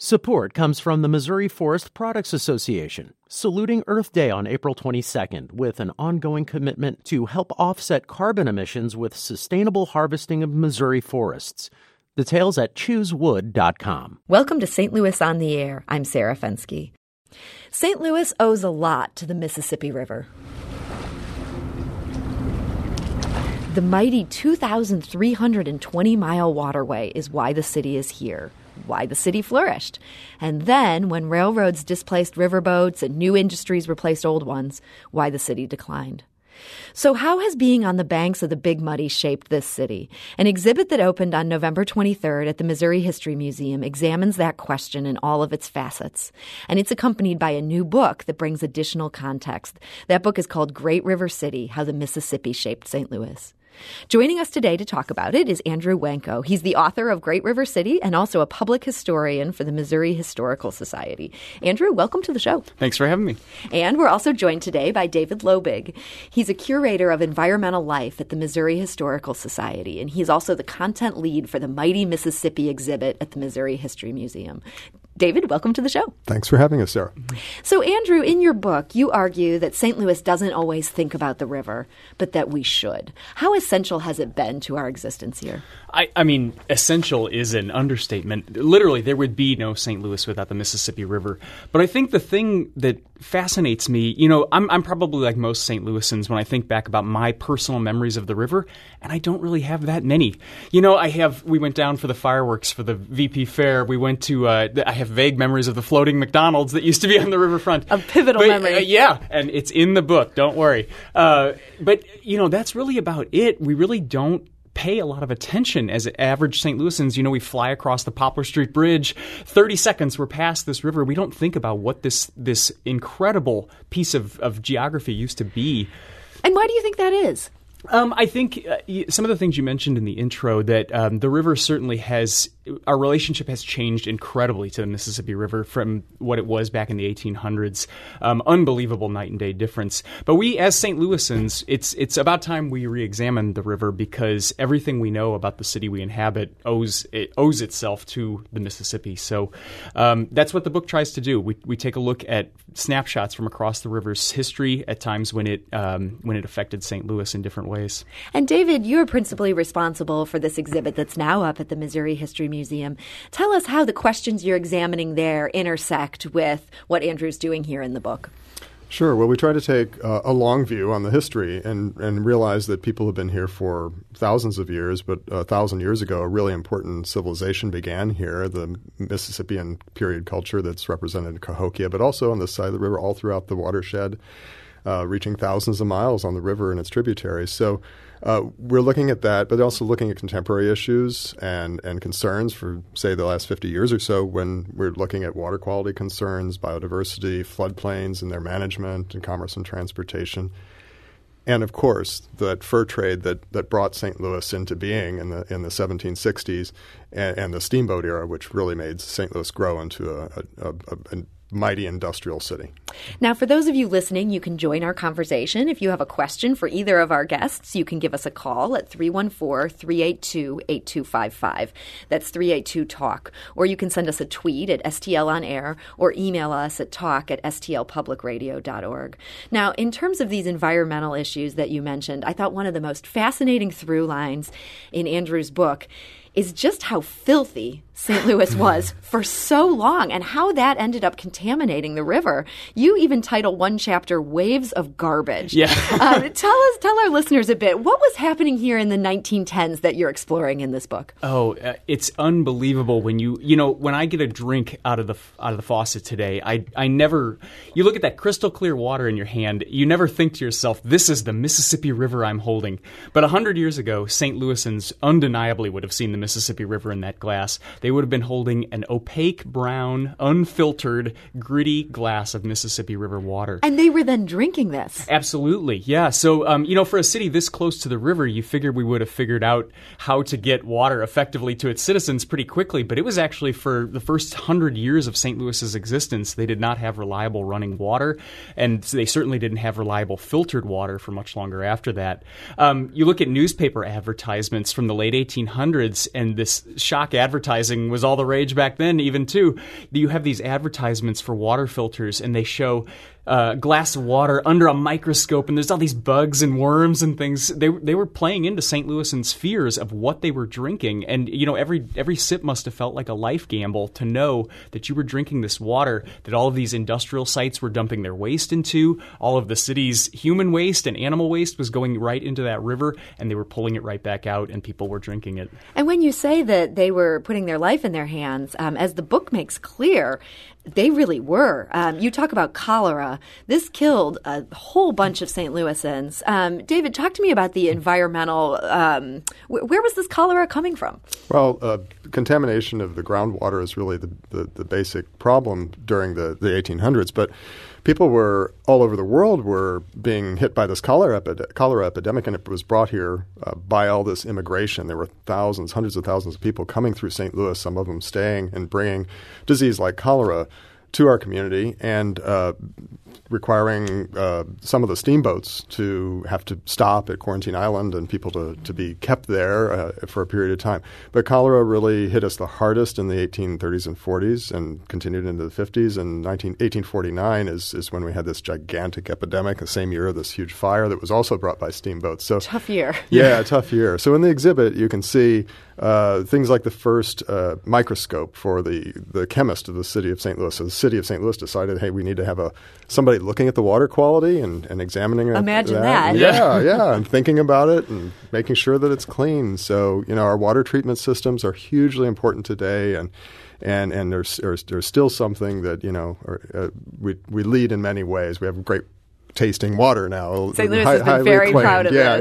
Support comes from the Missouri Forest Products Association, saluting Earth Day on April 22nd with an ongoing commitment to help offset carbon emissions with sustainable harvesting of Missouri forests. Details at choosewood.com. Welcome to St. Louis on the Air. I'm Sarah Fenske. St. Louis owes a lot to the Mississippi River. The mighty 2,320-mile waterway is why the city is here, why the city flourished. And then, when railroads displaced riverboats and new industries replaced old ones, why the city declined. So how has being on the banks of the Big Muddy shaped this city? An exhibit that opened on November 23rd at the Missouri History Museum examines that question in all of its facets. And it's accompanied by a new book that brings additional context. That book is called Great River City: How the Mississippi Shaped St. Louis. Joining us today to talk about it is Andrew Wenko. He's the author of Great River City and also a public historian for the Missouri Historical Society. Andrew, welcome to the show. Thanks for having me. And we're also joined today by David Lobig. He's a curator of environmental life at the Missouri Historical Society, and he's also the content lead for the Mighty Mississippi exhibit at the Missouri History Museum. David, welcome to the show. Thanks for having us, Sarah. So, Andrew, in your book, you argue that St. Louis doesn't always think about the river, but that we should. How essential has it been to our existence here? I mean, essential is an understatement. Literally, there would be no St. Louis without the Mississippi River. But I think the thing that fascinates me, I'm probably like most St. Louisans when I think back about my personal memories of the river, and I don't really have that many. We went down for the fireworks for the VP Fair. We went to, I have vague memories of the floating McDonald's that used to be on the riverfront. A pivotal memory. Yeah, and it's in the book, don't worry. But that's really about it. We really don't pay a lot of attention as average St. Louisans. We fly across the Poplar Street Bridge. 30 seconds, we're past this river. We don't think about what this incredible piece of geography used to be. And why do you think that is? I think some of the things you mentioned in the intro, that the river certainly our relationship has changed incredibly to the Mississippi River from what it was back in the 1800s. Unbelievable night and day difference. But we, as St. Louisans, it's about time we re-examine the river, because everything we know about the city we inhabit owes itself to the Mississippi. So that's what the book tries to do. We take a look at snapshots from across the river's history at times when it affected St. Louis in different ways. And David, you're principally responsible for this exhibit that's now up at the Missouri History Museum. Tell us how the questions you're examining there intersect with what Andrew's doing here in the book. Sure. Well, we try to take a long view on the history and realize that people have been here for thousands of years, but 1,000 years ago, a really important civilization began here, the Mississippian period culture that's represented in Cahokia, but also on this side of the river, all throughout the watershed, reaching thousands of miles on the river and its tributaries. So we're looking at that, but also looking at contemporary issues and concerns for, say, the last 50 years or so, when we're looking at water quality concerns, biodiversity, floodplains and their management, and commerce and transportation. And, of course, that fur trade that brought St. Louis into being in the 1760s and the steamboat era, which really made St. Louis grow into a mighty industrial city. Now, for those of you listening, you can join our conversation. If you have a question for either of our guests, you can give us a call at 314-382-8255. That's 382-TALK. Or you can send us a tweet at STL On Air or email us at talk@stlpublicradio.org. Now, in terms of these environmental issues that you mentioned, I thought one of the most fascinating through lines in Andrew's book is just how filthy St. Louis was for so long and how that ended up contaminating the river. You even title one chapter Waves of Garbage. Yeah. Tell our listeners a bit. What was happening here in the 1910s that you're exploring in this book? Oh, it's unbelievable when when I get a drink out of the faucet today, I never, you look at that crystal clear water in your hand, you never think to yourself, this is the Mississippi River I'm holding. But 100 years ago, St. Louisans undeniably would have seen the Mississippi River in that glass. They would have been holding an opaque, brown, unfiltered, gritty glass of Mississippi River water. And they were then drinking this. Absolutely, yeah. So, for a city this close to the river, you figured we would have figured out how to get water effectively to its citizens pretty quickly. But it was actually for the first 100 years of St. Louis's existence, they did not have reliable running water, and they certainly didn't have reliable filtered water for much longer after that. You look at newspaper advertisements from the late 1800s, and this shock advertising was all the rage back then, even too. You have these advertisements for water filters, and they show a glass of water under a microscope, and there's all these bugs and worms and things. They were playing into St. Louisans' fears of what they were drinking, and every sip must have felt like a life gamble to know that you were drinking this water that all of these industrial sites were dumping their waste into. All of the city's human waste and animal waste was going right into that river, and they were pulling it right back out, and people were drinking it. And when you say that they were putting their life in their hands, as the book makes clear, they really were. You talk about cholera. This killed a whole bunch of St. Louisans. David, talk to me about the environmental. Where was this cholera coming from? Well, contamination of the groundwater is really the basic problem during the 1800s. But people were all over the world were being hit by this cholera epidemic, and it was brought here by all this immigration. There were hundreds of thousands of people coming through St. Louis, some of them staying and bringing disease like cholera to our community, and requiring some of the steamboats to have to stop at Quarantine Island and people to be kept there for a period of time. But cholera really hit us the hardest in the 1830s and 40s and continued into the 50s. And 1849 is when we had this gigantic epidemic, the same year, this huge fire that was also brought by steamboats. So tough year. Yeah, tough year. So in the exhibit, you can see things like the first microscope for the chemist of the city of St. Louis. So the city of St. Louis decided, hey, we need to have somebody looking at the water quality and examining it. Imagine that. Yeah, and thinking about it and making sure that it's clean. So, our water treatment systems are hugely important today, and there's still something that, we lead in many ways. We have great tasting water now. St. Louis has been very proud of this.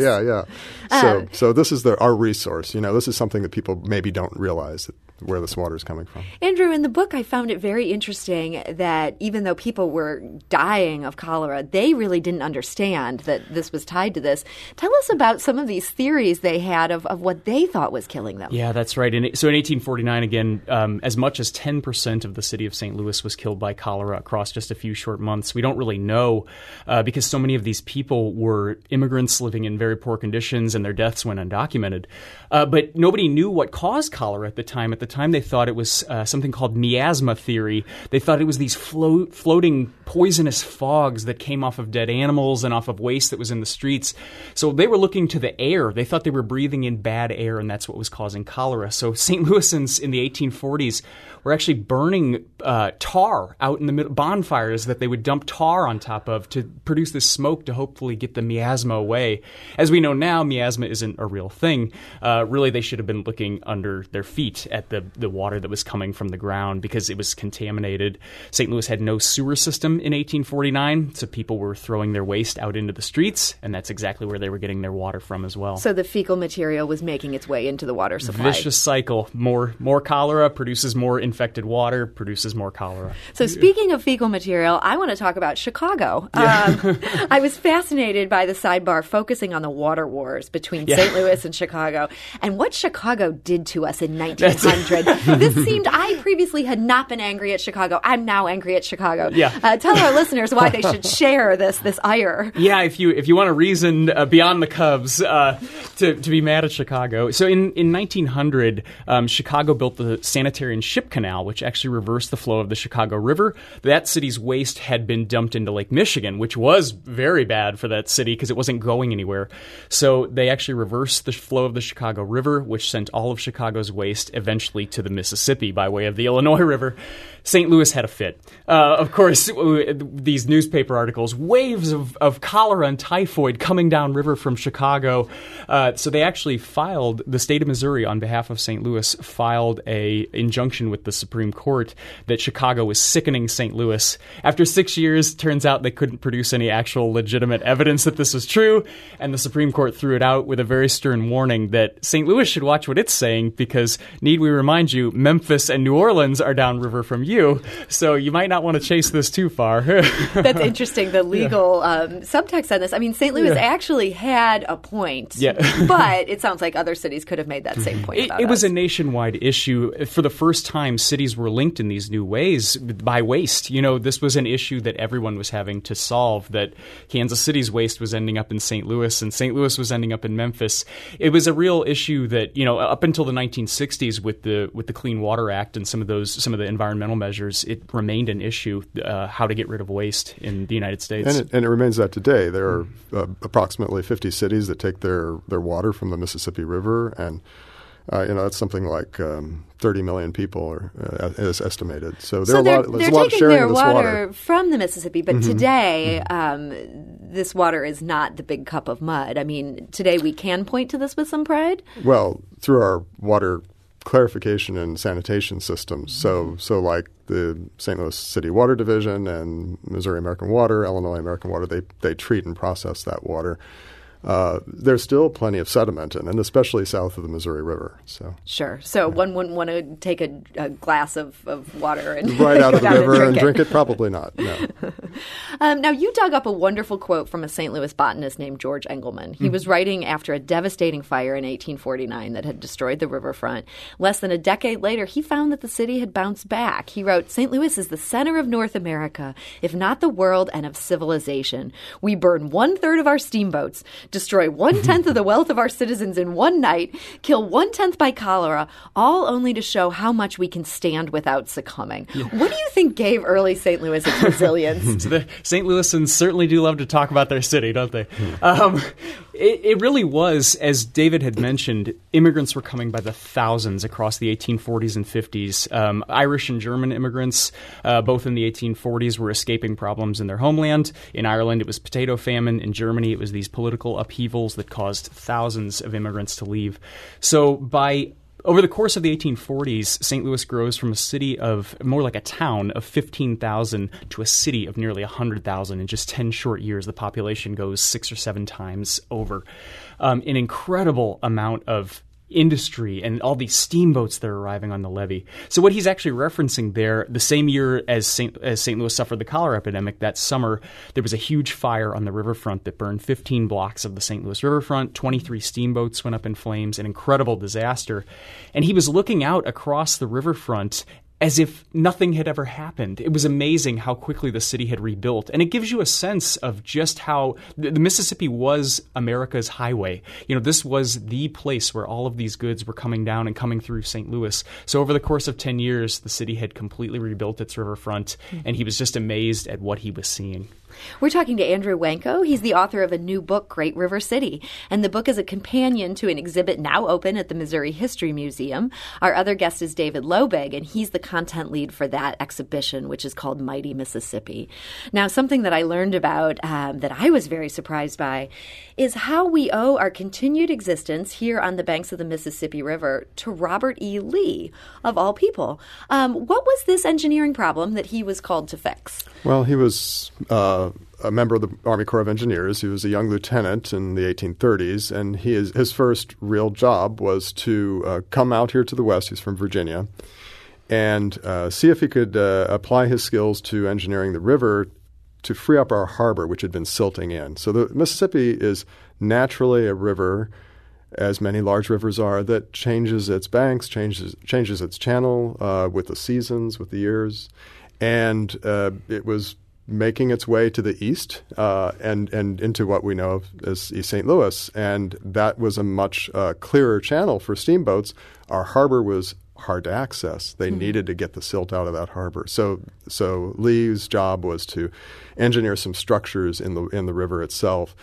Yeah. So this is our resource. This is something that people maybe don't realize where this water is coming from. Andrew, in the book, I found it very interesting that even though people were dying of cholera, they really didn't understand that this was tied to this. Tell us about some of these theories they had of what they thought was killing them. Yeah, that's right. So in 1849, again, as much as 10% of the city of St. Louis was killed by cholera across just a few short months. We don't really know because so many of these people were immigrants living in very poor conditions, and their deaths went undocumented. But nobody knew what caused cholera at the time. At the time, they thought it was something called miasma theory. They thought it was these floating poisonous fogs that came off of dead animals and off of waste that was in the streets. So they were looking to the air. They thought they were breathing in bad air, and that's what was causing cholera. So St. Louisans in the 1840s were actually burning tar out in the middle, bonfires that they would dump tar on top of to produce this smoke to hopefully get the miasma away. As we know now, miasma isn't a real thing. Really, they should have been looking under their feet at the water that was coming from the ground because it was contaminated. St. Louis had no sewer system in 1849, so people were throwing their waste out into the streets, and that's exactly where they were getting their water from as well. So the fecal material was making its way into the water supply. Vicious cycle. More cholera produces more infected water, produces more cholera. So speaking of fecal material, I want to talk about Chicago. I was fascinated by the sidebar focusing on the water wars between St. Louis and Chicago and what Chicago did to us in 1900. This seemed, I previously had not been angry at Chicago. I'm now angry at Chicago. Tell our listeners why they should share this ire. Yeah, if you want to reason beyond the Cubs to be mad at Chicago. So in 1900, Chicago built the Sanitary and Ship Canal, which actually reversed the flow of the Chicago River. That city's waste had been dumped into Lake Michigan, which was very bad for that city because it wasn't going anywhere. So they actually reversed the flow of the Chicago River, which sent all of Chicago's waste eventually to the Mississippi by way of the Illinois River. St. Louis had a fit. Of course, these newspaper articles, waves of cholera and typhoid coming downriver from Chicago. So they actually the state of Missouri, on behalf of St. Louis, filed a injunction with the Supreme Court that Chicago was sickening St. Louis. After 6 years, turns out they couldn't produce any actual legitimate evidence that this was true, and the Supreme Court threw it out with a very stern warning that St. Louis should watch what it's saying because, need we remind you, Memphis and New Orleans are downriver from you, so you might not want to chase this too far. That's interesting, the legal subtext on this. I mean, St. Louis actually had a point, but it sounds like other cities could have made that same point about It was us. a nationwide issue. For the first time, cities were linked in these new new ways by waste. This was an issue that everyone was having to solve, that Kansas City's waste was ending up in St. Louis and St. Louis was ending up in Memphis. It was a real issue that, up until the 1960s with the Clean Water Act and some of the environmental measures, it remained an issue, how to get rid of waste in the United States. And it remains that today. There are approximately 50 cities that take their water from the Mississippi River, and that's something like 30 million people is estimated. So there's a lot of sharing this water. They're taking their water from the Mississippi, but today this water is not the big cup of mud. I mean, today we can point to this with some pride? Well, through our water clarification and sanitation systems. So like the St. Louis City Water Division and Missouri American Water, Illinois American Water, they treat and process that water. There's still plenty of sediment in it, and especially south of the Missouri River. Sure. So one wouldn't want to take a glass of water and right out of the river and drink it? Probably not, no. Now, you dug up a wonderful quote from a St. Louis botanist named George Engelman. He was writing after a devastating fire in 1849 that had destroyed the riverfront. Less than a decade later, he found that the city had bounced back. He wrote, "St. Louis is the center of North America, if not the world, and of civilization. We burn 1/3 of our steamboats, destroy 1/10 of the wealth of our citizens in one night, kill 1/10 by cholera, all only to show how much we can stand without succumbing." Yeah. What do you think gave early St. Louis its resilience? The St. Louisans certainly do love to talk about their city, don't they? It really was, as David had mentioned, immigrants were coming by the thousands across the 1840s and 50s. Irish and German immigrants, both in the 1840s, were escaping problems in their homeland. In Ireland, it was potato famine. In Germany, it was these political upheavals that caused thousands of immigrants to leave. So over the course of the 1840s, St. Louis grows from a city of more like a town of 15,000 to a city of nearly 100,000. In just 10 short years, the population goes 6 or 7 times over. An incredible amount of industry and all these steamboats that are arriving on the levee. So what he's actually referencing there, the same year as St. Louis suffered the cholera epidemic, that summer, there was a huge fire on the riverfront that burned 15 blocks of the St. Louis riverfront. 23 steamboats went up in flames, an incredible disaster. And he was looking out across the riverfront as if nothing had ever happened. It was amazing how quickly the city had rebuilt. And it gives you a sense of just how the Mississippi was America's highway. This was the place where all of these goods were coming down and coming through St. Louis. So over the course of 10 years, the city had completely rebuilt its riverfront, and he was just amazed at what he was seeing. We're talking to Andrew Wanko. He's the author of a new book, Great River City, and the book is a companion to an exhibit now open at the Missouri History Museum. Our other guest is David Lobig, and he's the content lead for that exhibition, which is called Mighty Mississippi. Now, something that I learned about that I was very surprised by is how we owe our continued existence here on the banks of the Mississippi River to Robert E. Lee, of all people. What was this engineering problem that he was called to fix? Well, he was a member of the Army Corps of Engineers. He was a young lieutenant in the 1830s, and his first real job was to come out here to the west. He's from Virginia, and see if he could apply his skills to engineering the river to free up our harbor, which had been silting in. So the Mississippi is naturally a river, as many large rivers are, that changes its banks, changes its channel with the seasons, with the years. And it was making its way to the east and into what we know of as East St. Louis. And that was a much clearer channel for steamboats. Our harbor was hard to access. They needed to get the silt out of that harbor. So Lee's job was to engineer some structures in the river itself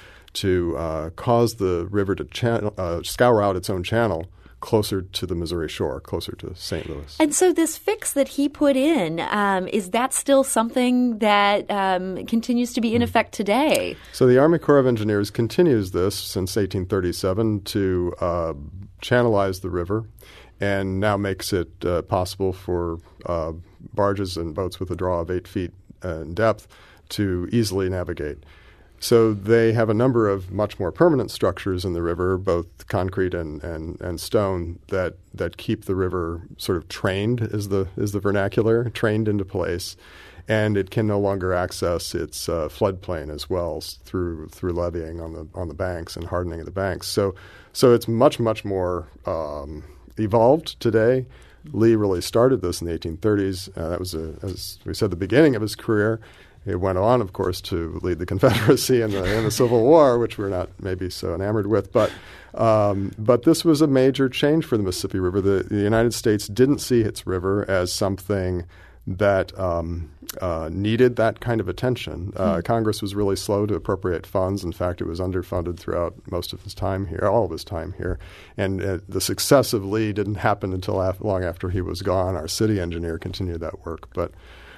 to cause the river to scour out its own channel closer to the Missouri shore, closer to St. Louis. And so this fix that he put in, is that still something that continues to be in effect today? So the Army Corps of Engineers continues this since 1837 to channelize the river, and now makes it possible for barges and boats with a draw of 8 feet in depth to easily navigate. So they have a number of much more permanent structures in the river, both concrete and stone, that keep the river sort of trained, is the vernacular, trained into place, and it can no longer access its floodplain as well through leveeing on the banks and hardening of the banks. So it's much more evolved today, Lee really started this in the 1830s. That was, as we said, the beginning of his career. He went on, of course, to lead the Confederacy in the Civil War, which we're not maybe so enamored with. But this was a major change for the Mississippi River. The United States didn't see its river as something that needed that kind of attention. Congress was really slow to appropriate funds. In fact, it was underfunded throughout most of his time here, all of his time here. And the success of Lee didn't happen until long after he was gone. Our city engineer continued that work. But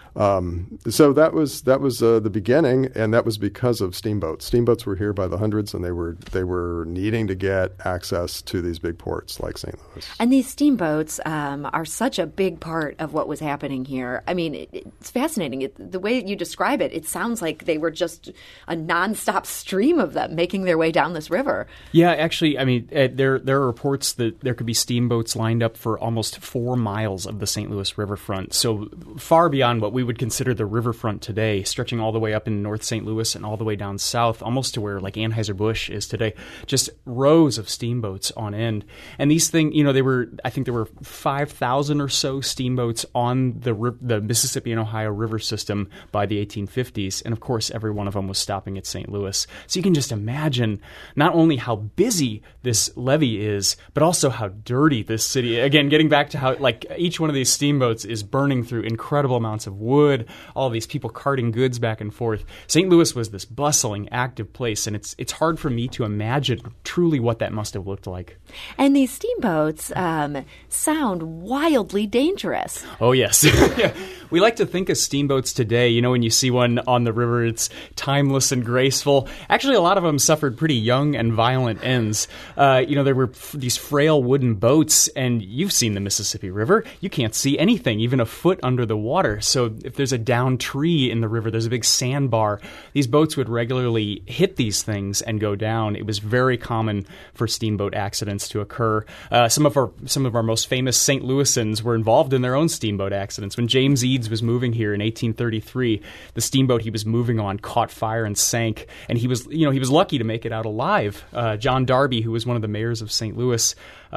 so that was the beginning, and that was because of steamboats. Steamboats were here by the hundreds, and they were needing to get access to these big ports like St. Louis. And these steamboats are such a big part of what was happening here. I mean, it's fascinating. The way you describe it, it sounds like they were just a nonstop stream of them making their way down this river. Yeah, actually, I mean, there are reports that there could be steamboats lined up for almost 4 miles of the St. Louis riverfront, so far beyond what we would consider the riverfront today, stretching all the way up in North St. Louis and all the way down south, almost to where like Anheuser-Busch is today. Just rows of steamboats on end. And these things, I think there were 5,000 or so steamboats on the Mississippi and Ohio River system by the 1850s. And of course, every one of them was stopping at St. Louis. So you can just imagine not only how busy this levee is, but also how dirty this city. Again, getting back to how like each one of these steamboats is burning through incredible amounts of wood, all these people carting goods back and forth. St. Louis was this bustling, active place, and it's hard for me to imagine truly what that must have looked like. And these steamboats sound wildly dangerous. Oh, yes. Yeah. We like to think of steamboats today. When you see one on the river, it's timeless and graceful. Actually, a lot of them suffered pretty young and violent ends. There were these frail wooden boats, and you've seen the Mississippi River. You can't see anything, even a foot under the water. So if there's a downed tree in the river, there's a big sandbar. These boats would regularly hit these things and go down. It was very common for steamboat accidents to occur. Some of our most famous St. Louisans were involved in their own steamboat accidents. When James Eads was moving here in 1833, the steamboat he was moving on caught fire and sank, and he was lucky to make it out alive. John Darby, who was one of the mayors of St. Louis,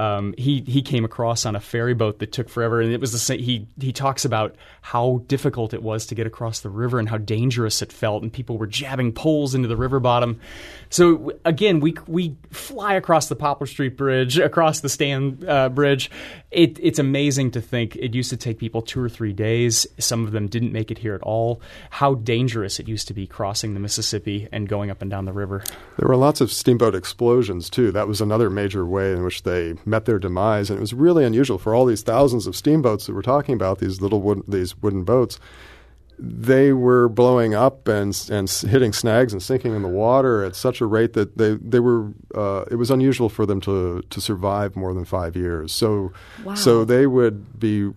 he came across on a ferry boat that took forever, and it was the same. He talks about how difficult it was to get across the river and how dangerous it felt, and people were jabbing poles into the river bottom. So again, we fly across the Poplar Street Bridge, across the Stand Bridge. It's amazing to think it used to take people 2 or 3 days. Some of them didn't make it here at all. How dangerous it used to be crossing the Mississippi and going up and down the river. There were lots of steamboat explosions too. That was another major way in which they met their demise, and it was really unusual for all these thousands of steamboats that we're talking about. These wooden boats. They were blowing up and hitting snags and sinking in the water at such a rate that they were. It was unusual for them to survive more than 5 years. So they would be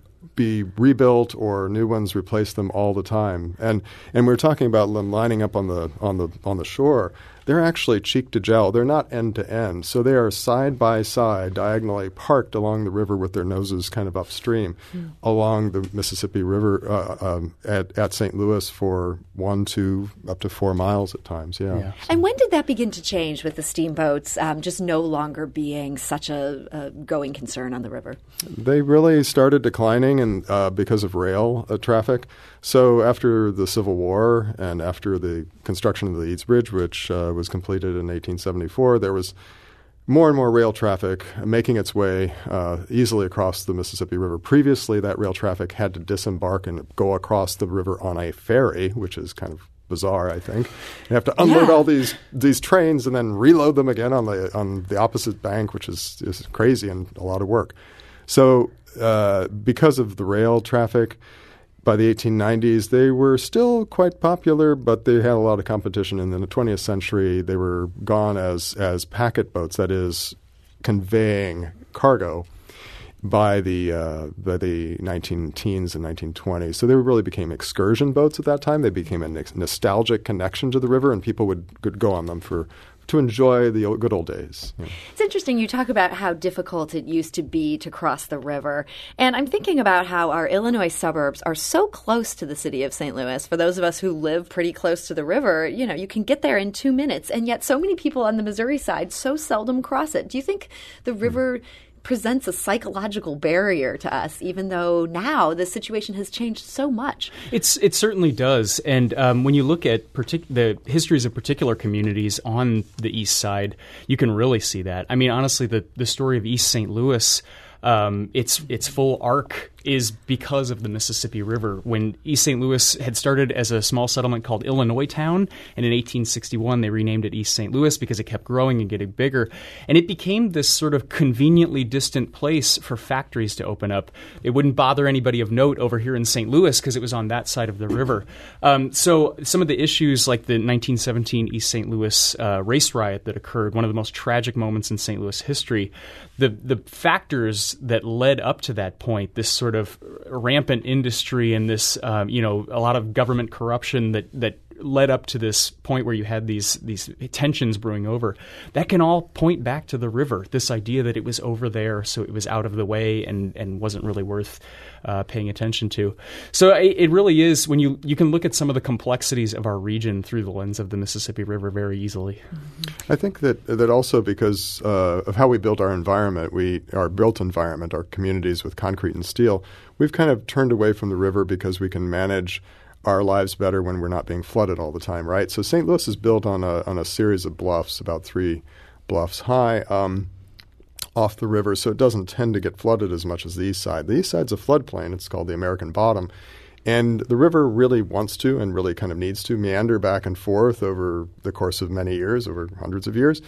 rebuilt or new ones replace them all the time. And we're talking about them lining up on the shore. They're actually cheek to jowl. They're not end to end. So they are side by side, diagonally parked along the river with their noses kind of upstream along the Mississippi River at St. Louis for 1, 2, up to 4 miles at times. Yeah. And when did that begin to change with the steamboats just no longer being such a going concern on the river? They really started declining because of rail traffic. So after the Civil War and after the construction of the Eads Bridge, which was completed in 1874, there was more and more rail traffic making its way easily across the Mississippi River. Previously, that rail traffic had to disembark and go across the river on a ferry, which is kind of bizarre, I think. You have to unload all these trains and then reload them again on the opposite bank, which is crazy and a lot of work. So because of the rail traffic, by the 1890s, they were still quite popular, but they had a lot of competition. And in the 20th century, they were gone as packet boats, that is, conveying cargo by the 19-teens and 1920s. So they really became excursion boats at that time. They became a nostalgic connection to the river, and people would go on them to enjoy the good old days. Yeah. It's interesting. You talk about how difficult it used to be to cross the river. And I'm thinking about how our Illinois suburbs are so close to the city of St. Louis. For those of us who live pretty close to the river, you can get there in 2 minutes. And yet so many people on the Missouri side so seldom cross it. Do you think the river presents a psychological barrier to us, even though now the situation has changed so much. It certainly does. And when you look at the histories of particular communities on the East Side, you can really see that. I mean, honestly, the story of East St. Louis, its full arc is because of the Mississippi River. When East St. Louis had started as a small settlement called Illinois Town, and in 1861 they renamed it East St. Louis because it kept growing and getting bigger, and it became this sort of conveniently distant place for factories to open up. It wouldn't bother anybody of note over here in St. Louis because it was on that side of the river. So some of the issues like the 1917 East St. Louis race riot that occurred, one of the most tragic moments in St. Louis history, the factors that led up to that point, this sort of rampant industry and this, a lot of government corruption that led up to this point where you had these tensions brewing over, that can all point back to the river, this idea that it was over there, so it was out of the way and wasn't really worth paying attention to. So it really is, when you can look at some of the complexities of our region through the lens of the Mississippi River very easily. I think that also because of how we built our environment, our built environment, our communities with concrete and steel, we've kind of turned away from the river because we can manage our lives better when we're not being flooded all the time, right? So St. Louis is built on a series of bluffs, about 3 bluffs high, off the river, so it doesn't tend to get flooded as much as the east side. The east side's a floodplain. It's called the American Bottom. And the river really wants to and really kind of needs to meander back and forth over the course of many years, over hundreds of years.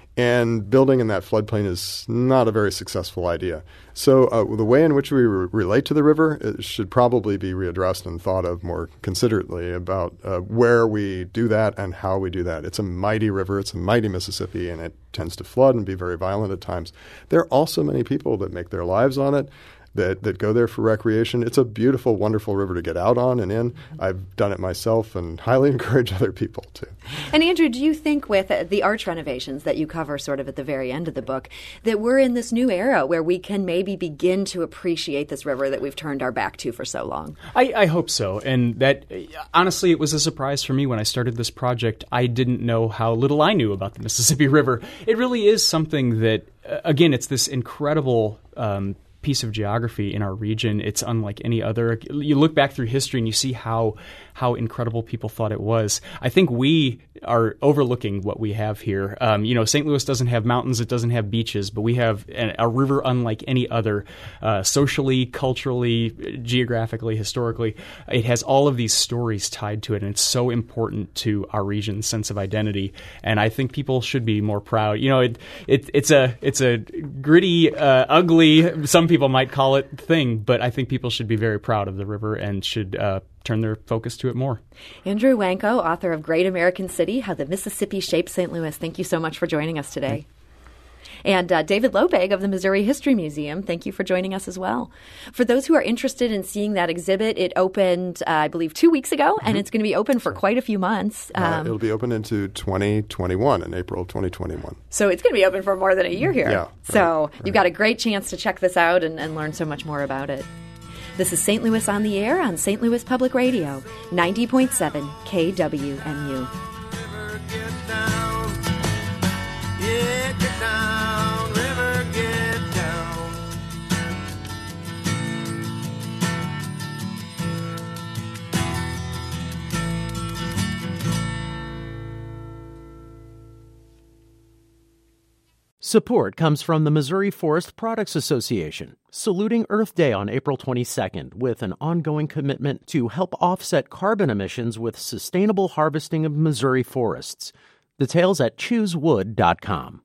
And building in that floodplain is not a very successful idea. So the way in which we relate to the river should probably be readdressed and thought of more considerately about where we do that and how we do that. It's a mighty river. It's a mighty Mississippi, and it tends to flood and be very violent at times. There are also many people that make their lives on it, that go there for recreation. It's a beautiful, wonderful river to get out on and in. I've done it myself and highly encourage other people to. And Andrew, do you think with the arch renovations that you cover sort of at the very end of the book, that we're in this new era where we can maybe begin to appreciate this river that we've turned our back to for so long? I hope so. And that, honestly, it was a surprise for me when I started this project. I didn't know how little I knew about the Mississippi River. It really is something that, again, it's this incredible piece of geography in our region. It's unlike any other. You look back through history and you see how incredible people thought it was. I think we are overlooking what we have here. St. Louis doesn't have mountains, it doesn't have beaches, but we have a river unlike any other, socially, culturally, geographically, historically. It has all of these stories tied to it, and it's so important to our region's sense of identity. And I think people should be more proud. It's a gritty, ugly, some people might call it, thing, but I think people should be very proud of the river and should turn their focus to it more. Andrew Wanko, author of Great American City, How the Mississippi Shaped St. Louis. Thank you so much for joining us today. And David Lobeg of the Missouri History Museum, thank you for joining us as well. For those who are interested in seeing that exhibit, it opened, I believe, 2 weeks ago, and it's going to be open for quite a few months. It'll be open into 2021, in April 2021. So it's going to be open for more than a year here. Yeah. So you've got a great chance to check this out and learn so much more about it. This is St. Louis on the Air on St. Louis Public Radio, 90.7 KWMU. Support comes from the Missouri Forest Products Association, saluting Earth Day on April 22nd with an ongoing commitment to help offset carbon emissions with sustainable harvesting of Missouri forests. Details at choosewood.com.